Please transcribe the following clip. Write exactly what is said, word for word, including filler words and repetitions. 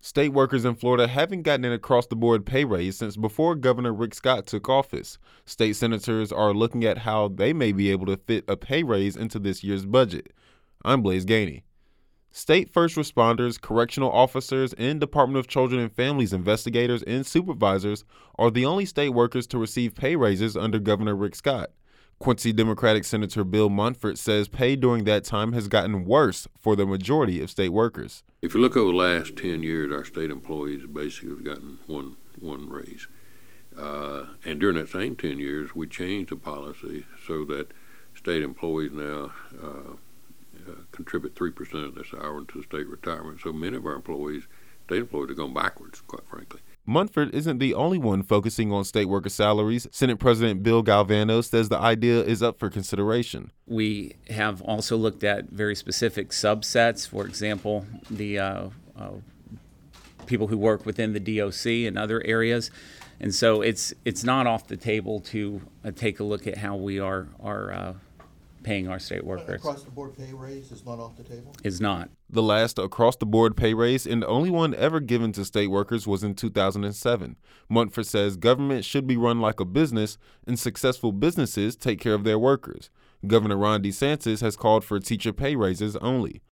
State workers in Florida haven't gotten an across-the-board pay raise since before Governor Rick Scott took office. State senators are looking at how they may be able to fit a pay raise into this year's budget. I'm Blaze Gainey. State first responders, correctional officers, and Department of Children and Families investigators and supervisors are the only state workers to receive pay raises under Governor Rick Scott. Quincy Democratic Senator Bill Montford says pay during that time has gotten worse for the majority of state workers. If you look over the last ten years, our state employees basically have gotten one one raise. Uh, and during that same ten years, we changed the policy so that state employees now uh, uh, contribute three percent of their salary into the state retirement. So many of our employees, state employees, have gone backwards, quite frankly. Montford isn't the only one focusing on state worker salaries. Senate President Bill Galvano says the idea is up for consideration. We have also looked at very specific subsets, for example, the uh, uh, people who work within the D O C and other areas. And so it's it's not off the table to uh, take a look at how we are, are uh, paying our state workers. Across-the-board pay raise is not off the table? Is not. The last across-the-board pay raise and the only one ever given to state workers was in two thousand seven. Montford says government should be run like a business and successful businesses take care of their workers. Governor Ron DeSantis has called for teacher pay raises only.